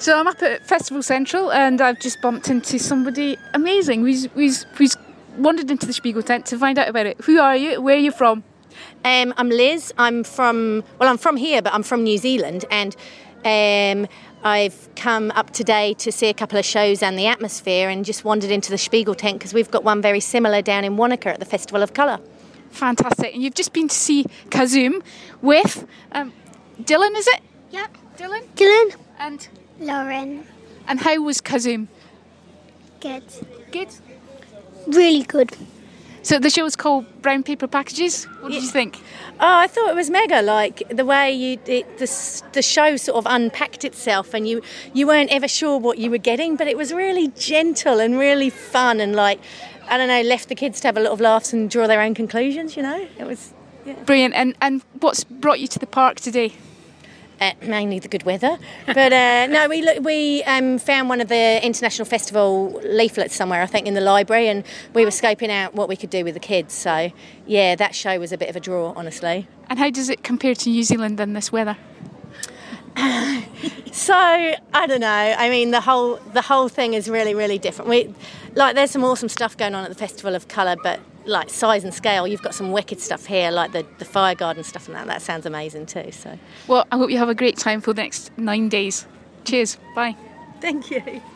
So I'm up at Festival Central and I've just bumped into somebody amazing who's wandered into the Spiegel tent to find out about it. Who are you? Where are you from? I'm Liz. I'm from here, but I'm from New Zealand, and I've come up today to see a couple of shows and the atmosphere, and just wandered into the Spiegel tent because we've got one very similar down in Wanaka at the Festival of Colour. Fantastic. And you've just been to see Kazoom with Dylan, is it? Yep. Dylan? And Lauren. And how was Kazoom? Good. Good? Really good. So the show was called Brown Paper Packages. What did you think? Oh, I thought it was mega. Like the way the show sort of unpacked itself, and you weren't ever sure what you were getting, but it was really gentle and really fun, and like, I don't know, left the kids to have a lot of laughs and draw their own conclusions. You know, it was brilliant. And what's brought you to the park today? Mainly the good weather, but no, we found one of the international festival leaflets somewhere, I think in the library, and we were scoping out what we could do with the kids. So yeah, that show was a bit of a draw, honestly. And how does it compare to New Zealand in this weather? So I don't know. I mean, the whole thing is really, really different. There's some awesome stuff going on at the Festival of Colour, but like size and scale, you've got some wicked stuff here, like the fire garden stuff and that sounds amazing too. So well, I hope you have a great time for the next 9 days. Cheers. Bye. Thank you.